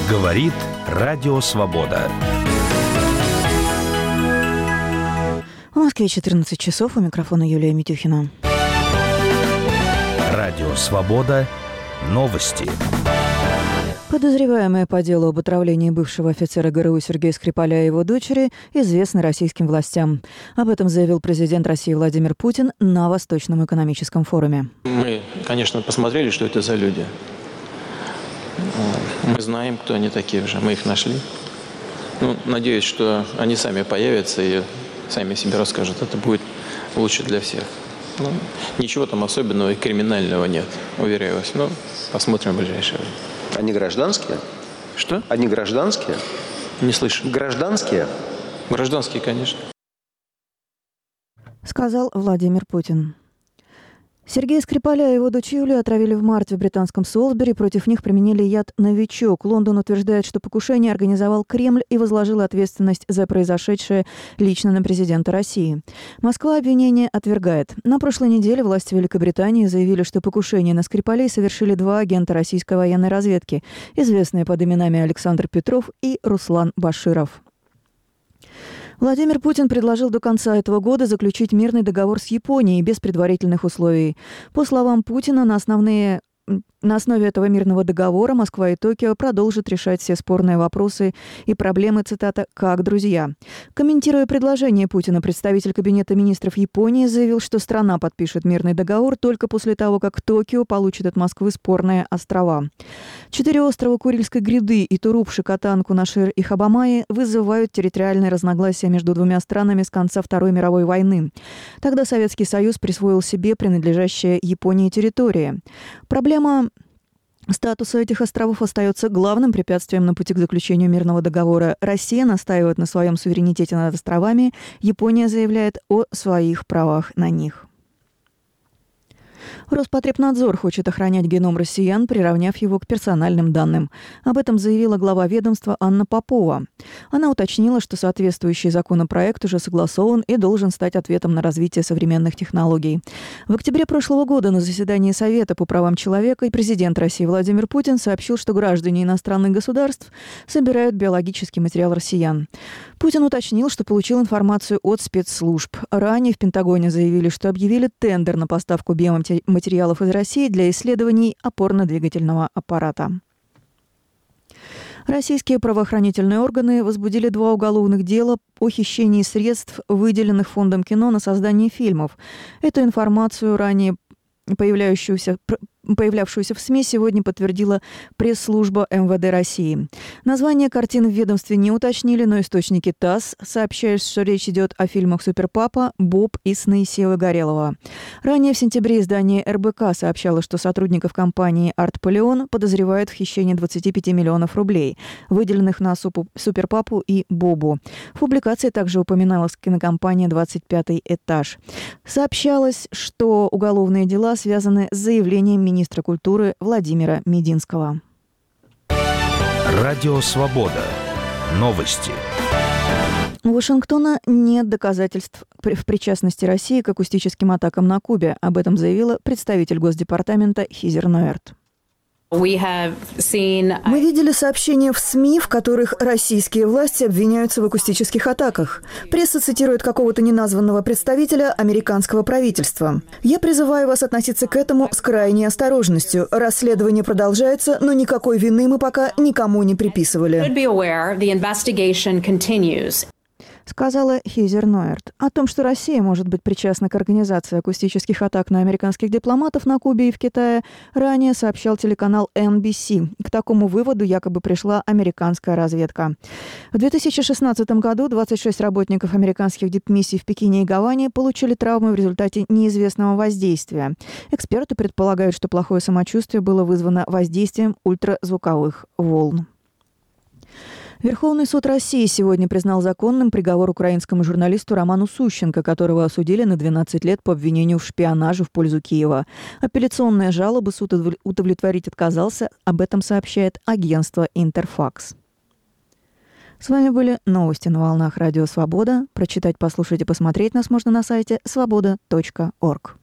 Говорит Радио Свобода. В Москве 14 часов. У микрофона Юлия Митюхина. Радио Свобода. Новости. Подозреваемые по делу об отравлении бывшего офицера ГРУ Сергея Скрипаля и его дочери известны российским властям. Об этом заявил президент России Владимир Путин на Восточном экономическом форуме. Мы, конечно, посмотрели, что это за люди. Мы знаем, кто они такие уже. Мы их нашли. Надеюсь, что они сами появятся и сами себе расскажут. Это будет лучше для всех. Ничего там особенного и криминального нет, уверяю вас. Посмотрим в ближайшее время. Они гражданские? Что? Они гражданские? Не слышу. Гражданские? Гражданские, конечно. Сказал Владимир Путин. Сергея Скрипаля и его дочь Юлию отравили в марте в британском Солсбери. Против них применили яд «Новичок». Лондон утверждает, что покушение организовал Кремль и возложил ответственность за произошедшее лично на президента России. Москва обвинение отвергает. На прошлой неделе власти Великобритании заявили, что покушение на Скрипалей совершили два агента российской военной разведки, известные под именами Александр Петров и Руслан Баширов. Владимир Путин предложил до конца этого года заключить мирный договор с Японией без предварительных условий. По словам Путина, на основе этого мирного договора Москва и Токио продолжат решать все спорные вопросы и проблемы, цитата, «как друзья». Комментируя предложение Путина, представитель Кабинета министров Японии заявил, что страна подпишет мирный договор только после того, как Токио получит от Москвы спорные острова. 4 острова Курильской гряды и Туруп, Шикотан, Кунашир и Хабамаи вызывают территориальные разногласия между двумя странами с конца Второй мировой войны. Тогда Советский Союз присвоил себе принадлежащие Японии территории. Проблема статуса этих островов остается главным препятствием на пути к заключению мирного договора. Россия настаивает на своем суверенитете над островами, Япония заявляет о своих правах на них. Роспотребнадзор хочет охранять геном россиян, приравняв его к персональным данным. Об этом заявила глава ведомства Анна Попова. Она уточнила, что соответствующий законопроект уже согласован и должен стать ответом на развитие современных технологий. В октябре прошлого года на заседании Совета по правам человека президент России Владимир Путин сообщил, что граждане иностранных государств собирают биологический материал россиян. Путин уточнил, что получил информацию от спецслужб. Ранее в Пентагоне заявили, что объявили тендер на поставку биоматериалов из России для исследований опорно-двигательного аппарата. Российские правоохранительные органы возбудили 2 уголовных дела о хищении средств, выделенных Фондом кино на создание фильмов. Эту информацию, ранее появлявшуюся в СМИ, сегодня подтвердила пресс-служба МВД России. Название картин в ведомстве не уточнили, но источники ТАСС сообщают, что речь идет о фильмах «Суперпапа», «Боб» и «Сны Севы Горелого». Ранее в сентябре издание РБК сообщало, что сотрудников компании «Артполеон» подозревают в хищении 25 миллионов рублей, выделенных на «Суперпапу» и «Бобу». В публикации также упоминалась кинокомпания «25 этаж». Сообщалось, что уголовные дела связаны с заявлением министра культуры Владимира Мединского. Радио Свобода. Новости. У Вашингтона нет доказательств в причастности России к акустическим атакам на Кубе. Об этом заявила представитель Госдепартамента Хизер Ноэрт. Мы видели сообщения в СМИ, в которых российские власти обвиняются в акустических атаках. Пресса цитирует какого-то неназванного представителя американского правительства. Я призываю вас относиться к этому с крайней осторожностью. Расследование продолжается, но никакой вины мы пока никому не приписывали. Сказала Хизер Ноэрт. О том, что Россия может быть причастна к организации акустических атак на американских дипломатов на Кубе и в Китае, ранее сообщал телеканал NBC. К такому выводу якобы пришла американская разведка. В 2016 году 26 работников американских дипмиссий в Пекине и Гаване получили травмы в результате неизвестного воздействия. Эксперты предполагают, что плохое самочувствие было вызвано воздействием ультразвуковых волн. Верховный суд России сегодня признал законным приговор украинскому журналисту Роману Сущенко, которого осудили на 12 лет по обвинению в шпионаже в пользу Киева. Апелляционные жалобы суд удовлетворить отказался, об этом сообщает агентство «Интерфакс». С вами были новости на волнах Радио Свобода. Прочитать, послушать и посмотреть нас можно на сайте svoboda.org.